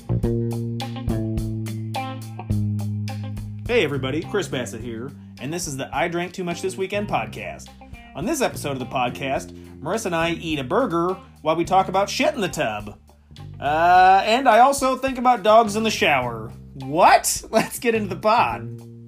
Hey everybody, Chris Bassett here, and this is the I Drank Too Much This Weekend podcast. On this episode of the podcast, Marissa and I eat a burger while we talk about shit in the tub. And I also think about dogs in the shower. What? Let's get into the pod.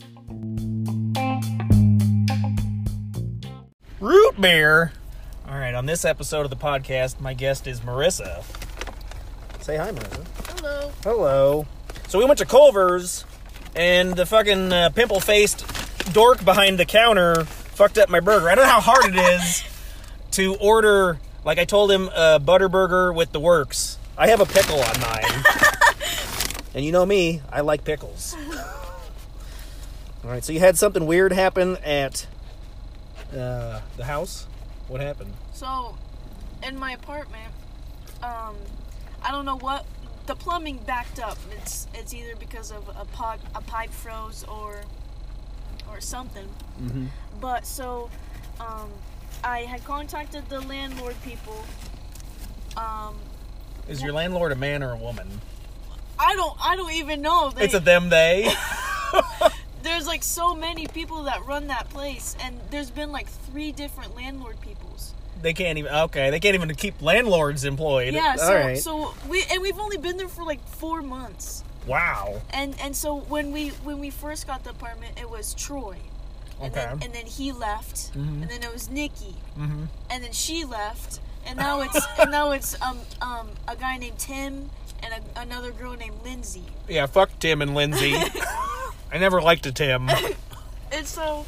Root beer. Alright, on this episode of the podcast, my guest is Marissa. Say hi, Marissa. Hello. Hello. So we went to Culver's, and the fucking pimple-faced dork behind the counter fucked up my burger. I don't know how hard it is to order, like I told him, a butter burger with the works. I have a pickle on mine. And you know me, I like pickles. Alright, so you had something weird happen at the house? What happened? So, in my apartment, I don't know what, the plumbing backed up. It's either because of a pipe froze or something. Mm-hmm. But so, I had contacted the landlord people. Is your landlord a man or a woman? I don't even know. It's a them, they. There's like so many people that run that place, and there's been like 3 different landlord peoples. They can't even keep landlords employed. Yeah, All right. so we've only been there for like 4 months. Wow. And so when we first got the apartment, it was Troy. And Okay. then he left. Mm-hmm. And then it was Nikki. Mm-hmm. And then she left. And now it's a guy named Tim and another girl named Lindsay. Yeah, fuck Tim and Lindsay. I never liked a Tim. And so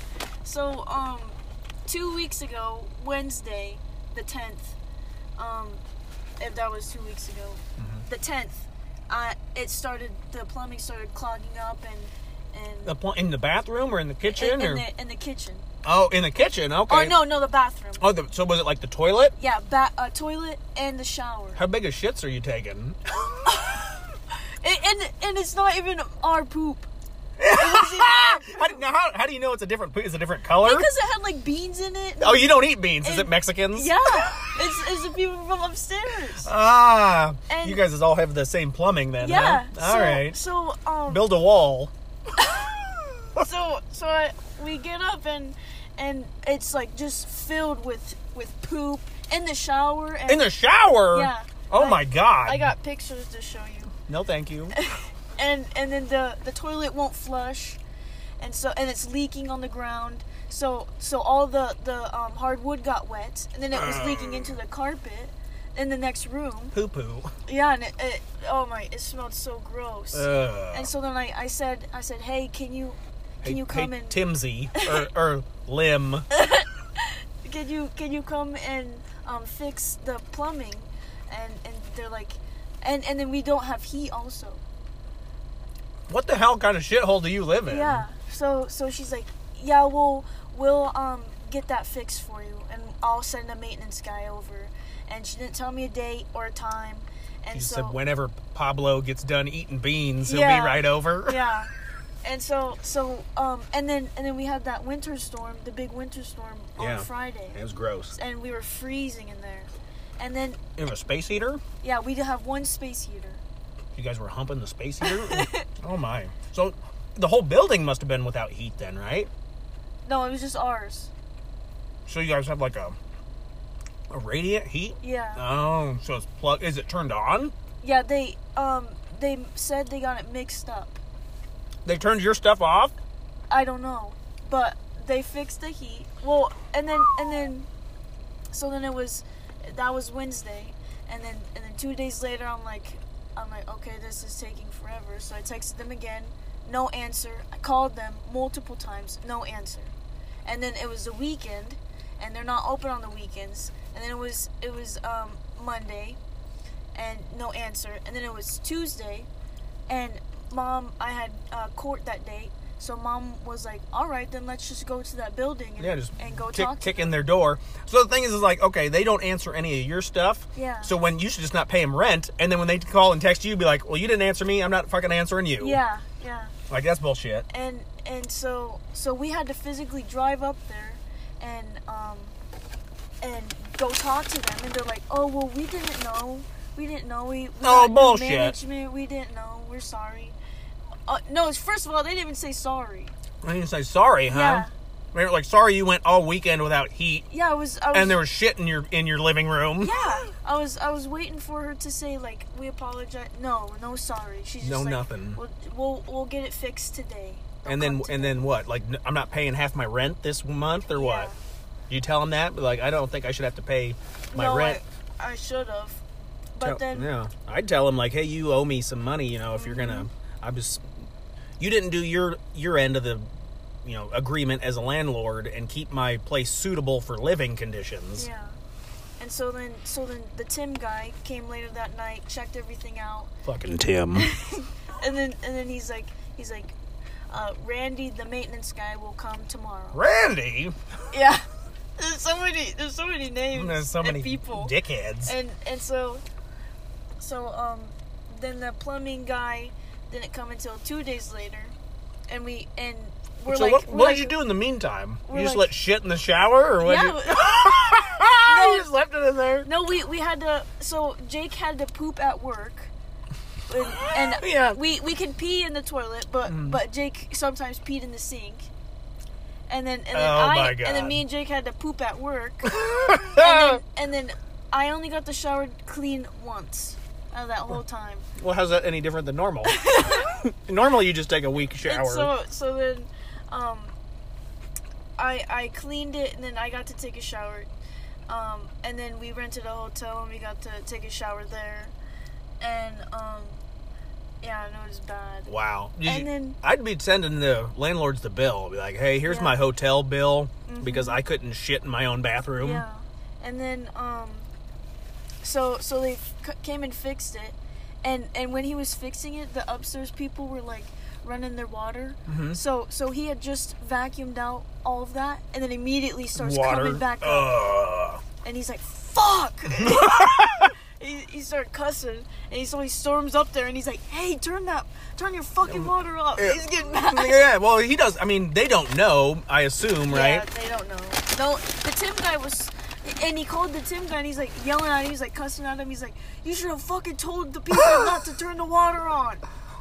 2 weeks ago, Wednesday, the 10th, if that was 2 weeks ago, the 10th, the plumbing started clogging up and In the bathroom or in the kitchen? in the kitchen. Oh, in the kitchen, okay. Oh, no, the bathroom. Oh, so was it like the toilet? Yeah, toilet and the shower. How big of shits are you taking? And it's not even our poop. How do you know it's a different color? Because it had like beans in it. Oh, you don't eat beans. Is it Mexicans? Yeah. It's the people from upstairs. Ah. And you guys all have the same plumbing then, yeah. huh? All right. So build a wall. We get up and it's like just filled with poop in the shower. And in the shower? Yeah. Oh my God. I got pictures to show you. No, thank you. And then the toilet won't flush, and it's leaking on the ground. So all the hardwood got wet, and then it was leaking into the carpet in the next room. Poo poo. Yeah, and it smelled so gross. And so then I said, hey, can you come and Timsy or Lim? can you come and fix the plumbing? And they're like, and then we don't have heat also. What the hell kind of shithole do you live in? Yeah. So she's like, yeah, we'll get that fixed for you, and I'll send a maintenance guy over. And she didn't tell me a date or a time. And She so said whenever Pablo gets done eating beans, he'll Yeah. be right over. Yeah. And so and then we had that winter storm, the big winter storm on Friday. It was gross. And we were freezing in there. And then You have a space heater? yeah, we did have one space heater. You guys were humping the space heater? Oh my. So the whole building must have been without heat then, right? No, it was just ours. So you guys have like a radiant heat? Yeah. Oh, so it's plugged. Is it turned on? Yeah, they said they got it mixed up. They turned your stuff off? I don't know, but they fixed the heat. Well, and then that was Wednesday, and then 2 days later, I'm like, okay, this is taking forever. So I texted them again, no answer. I called them multiple times, no answer. And then it was the weekend, and they're not open on the weekends. And then it was Monday, and no answer. And then it was Tuesday, and I had court that day. So Mom was like, all right, then let's just go to that building and go talk to kick them. in their door. So the thing is like, okay, they don't answer any of your stuff. Yeah. So when you should just not pay them rent, and then when they call and text you, be like, well, you didn't answer me, I'm not fucking answering you. Yeah. Like, that's bullshit. And so we had to physically drive up there and go talk to them. And they're like, oh, well, we didn't know. We didn't know. We Oh, got new bullshit. management. We didn't know. We're sorry. No, first of all, they didn't even say sorry. I didn't say sorry, huh? Yeah. They were like, sorry you went all weekend without heat. Yeah, I was. And there was shit in your living room. Yeah, I was waiting for her to say like, we apologize. No sorry. She's just No, like, nothing. We'll get it fixed today. They'll And come today. then what? Like, I'm not paying half my rent this month or what? You tell them that? Like, I don't think I should have to pay my rent. I should have. But then Yeah, I'd tell them like, hey, you owe me some money. You know, if you're gonna, you didn't do your end of the, agreement as a landlord and keep my place suitable for living conditions. Yeah. And so then the Tim guy came later that night, checked everything out. Fucking Tim. and then he's like, Randy, the maintenance guy, will come tomorrow. Randy. Yeah. There's so many names. There's so many and people. Dickheads. And so then the plumbing guy didn't come until 2 days later, and we're so like, what did you do in the meantime? You just like- let shit in the shower, or what? Yeah. You just left it in there. No, we had to. So Jake had to poop at work, and Yeah. we could pee in the toilet, but Jake sometimes peed in the sink. And then my God. and then me and Jake had to poop at work, and then I only got the shower clean once out of that whole time. Well, how's that any different than normal? Normally, you just take a week shower. And so then, I cleaned it, and then I got to take a shower, and then we rented a hotel, and we got to take a shower there, and yeah, no, it was bad. Wow. And then I'd be sending the landlords the bill. I'd be like, hey, here's my hotel bill because I couldn't shit in my own bathroom. yeah, and then so they came and fixed it, and when he was fixing it, the upstairs people were like running their water. Mm-hmm. So he had just vacuumed out all of that, and then immediately starts Water. coming back up, and he's like, "Fuck!" He started cussing, and he storms up there, and he's like, "Hey, turn your fucking water off." He's getting mad. Yeah, well, he does. I mean, they don't know, I assume, right? Yeah, they don't know. No, the Tim guy was, and he called the Tim guy, and he's like yelling at him, he's like cussing at him, he's like, "You should have fucking told the people not to turn the water on."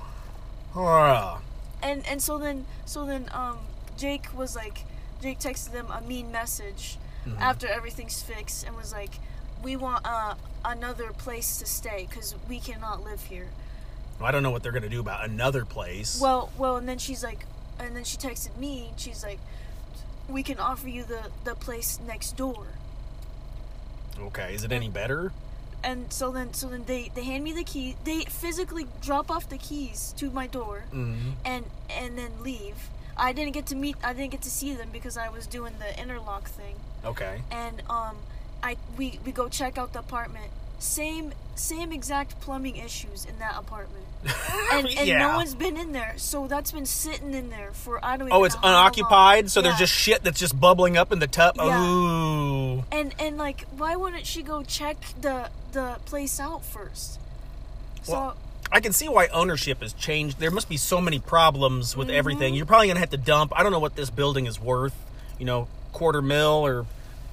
And so then Jake texted them a mean message after everything's fixed, and was like, "We want another place to stay because we cannot live here." Well, I don't know what they're gonna do about another place. Well, and then she texted me, and she's like, "We can offer you the place next door." Okay, is it any better? And so then they hand me the key. They physically drop off the keys to my door, and then leave. I didn't get to see them because I was doing the interlock thing. Okay. And we go check out the apartment. Same exact plumbing issues in that apartment. And Yeah. no one's been in there, so that's been sitting in there for I don't even Oh, know it's how long. unoccupied, so Yeah. there's just shit that's just bubbling up in the tub. Yeah. Ooh. And like, why wouldn't she go check the place out first? So Well, I can see why ownership has changed. There must be so many problems with Mm-hmm. everything. You're probably gonna have to dump. I don't know what this building is worth. $250,000 or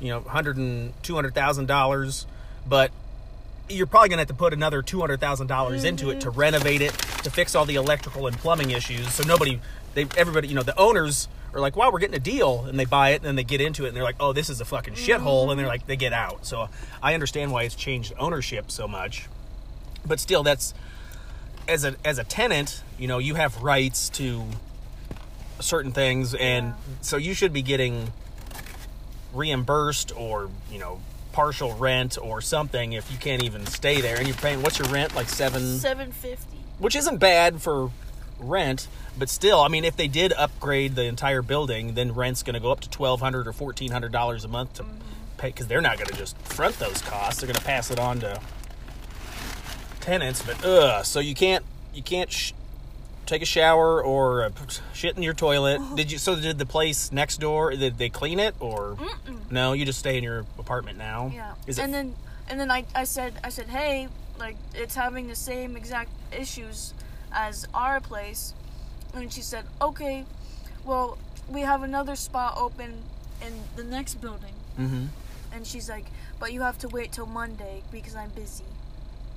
$200,000, but you're probably gonna have to put another $200,000 into it to renovate it, to fix all the electrical and plumbing issues. So everybody, the owners are like, wow, we're getting a deal, and they buy it, and then they get into it, and they're like, oh, this is a fucking shithole, and they're like, they get out. So I understand why it's changed ownership so much, but still, that's as a tenant, you have rights to certain things, and so you should be getting reimbursed or partial rent or something if you can't even stay there, and you're paying, what's your rent, like $750. which isn't bad for rent, but still, I mean, if they did upgrade the entire building, then rent's going to go up to $1,200 or $1,400 a month to pay, because they're not going to just front those costs. They're going to pass it on to tenants. But so you can't take a shower or shit in your toilet. Did the place next door, did they clean it, or no? You just stay in your apartment now. Yeah. Is it? And then I said, hey, like, it's having the same exact issues as our place. And she said, okay, well, we have another spot open in the next building. Mm-hmm. And she's like, but you have to wait till Monday because I'm busy.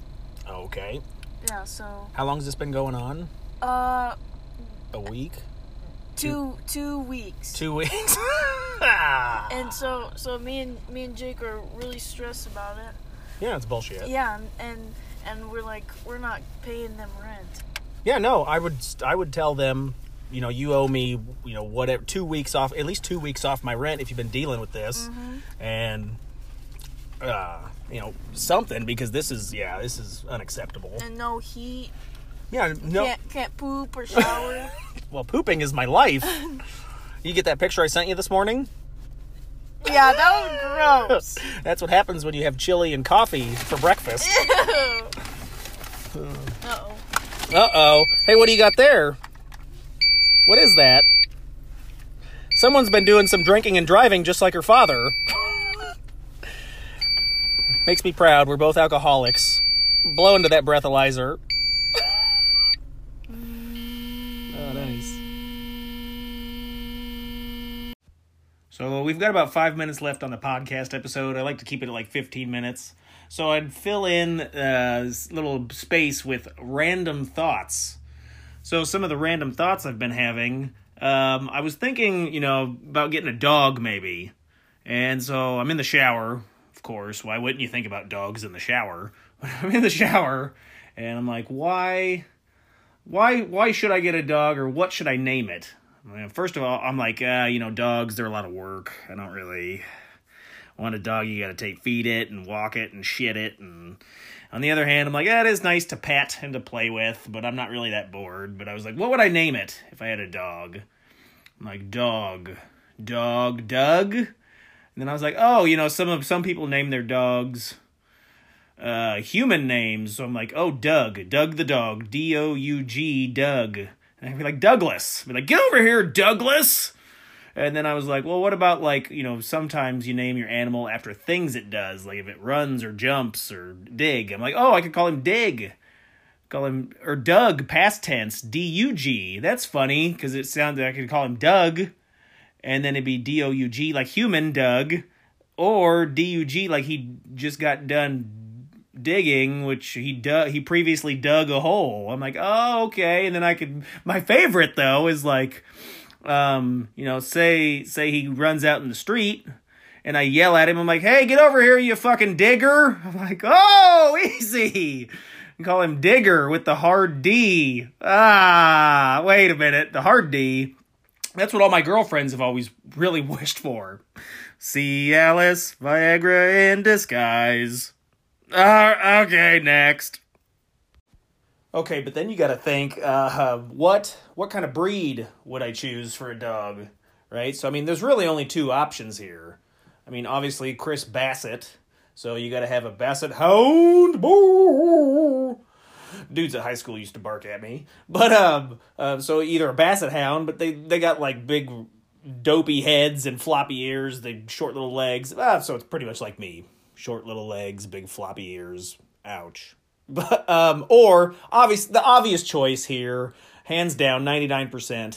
Okay. Yeah, so How long has this been going on? uh A week? 2 weeks. 2 weeks? And so me and Jake are really stressed about it. Yeah, it's bullshit. Yeah, and we're like, we're not paying them rent. Yeah, no, I would tell them, you know, you owe me, you know, whatever, 2 weeks off, at least 2 weeks off my rent if you've been dealing with this. And, you know, something, because this is unacceptable. And no heat. Yeah, no. Can't poop or shower. Well, pooping is my life. You get that picture I sent you this morning? Yeah, that was gross. That's what happens when you have chili and coffee for breakfast. Ew. Uh-oh. Uh-oh. Hey, what do you got there? What is that? Someone's been doing some drinking and driving just like her father. Makes me proud. We're both alcoholics. Blow into that breathalyzer. Oh, nice. So we've got about 5 minutes left on the podcast episode. I like to keep it at like 15 minutes. So I'd fill in this little space with random thoughts. So some of the random thoughts I've been having, I was thinking, you know, about getting a dog maybe. And so I'm in the shower, of course. Why wouldn't you think about dogs in the shower? I'm in the shower, and I'm like, why should I get a dog, or what should I name it? I mean, first of all, I'm like, you know, dogs, they're a lot of work. I don't really want a dog. You got to feed it and walk it and shit it. And on the other hand, I'm like, it is nice to pet and to play with, but I'm not really that bored. But I was like, what would I name it if I had a dog? I'm like, Doug. And then I was like, oh, you know, some people name their dogs human names. So I'm like, oh, Doug the dog, D-O-U-G, Doug. And I'd be like, Douglas. I'd be like, get over here, Douglas. And then I was like, well, what about, like, you know, sometimes you name your animal after things it does, like if it runs or jumps or dig. I'm like, oh, I could call him Dig. Call him, or Doug, past tense, D-U-G. That's funny, because it sounds like I could call him Doug, and then it'd be D-O-U-G, like human Doug, or D-U-G, like he just got done digging, which he previously dug a hole. I'm like, oh, okay. And then I could, my favorite though is like, you know, say he runs out in the street and I yell at him. I'm like, hey, get over here, you fucking digger. I'm like, oh, easy. And call him Digger with the hard D. Wait a minute. The hard D. That's what all my girlfriends have always really wished for. See Alice, Viagra in disguise. Okay, next. Okay, but then you gotta think, what kind of breed would I choose for a dog, right? So, I mean, there's really only two options here. I mean, obviously, Chris Bassett. So you gotta have a Basset Hound. Boo! Dudes at high school used to bark at me. But, so either a Basset Hound, but they got, like, big, dopey heads and floppy ears, they short little legs. So it's pretty much like me. Short little legs, big floppy ears. Ouch. But, or, the obvious choice here, hands down, 99%,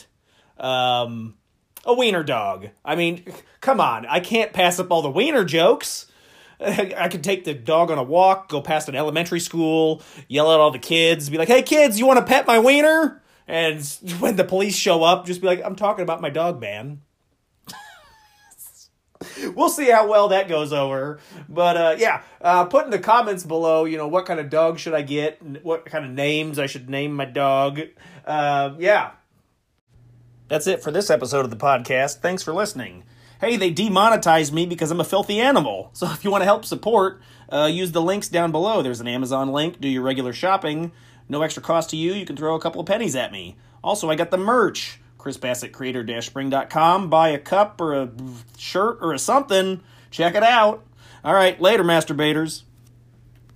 a wiener dog. I mean, come on, I can't pass up all the wiener jokes. I could take the dog on a walk, go past an elementary school, yell at all the kids, be like, hey kids, you want to pet my wiener? And when the police show up, just be like, I'm talking about my dog, man. We'll see how well that goes over. But, yeah, put in the comments below, you know, what kind of dog should I get, and what kind of names I should name my dog. Yeah. That's it for this episode of the podcast. Thanks for listening. Hey, they demonetized me because I'm a filthy animal. So if you want to help support, use the links down below. There's an Amazon link. Do your regular shopping. No extra cost to you. You can throw a couple of pennies at me. Also, I got the merch. ChrisBassettCreator-Spring.com. Buy a cup or a shirt or a something. Check it out. All right, later, masturbators.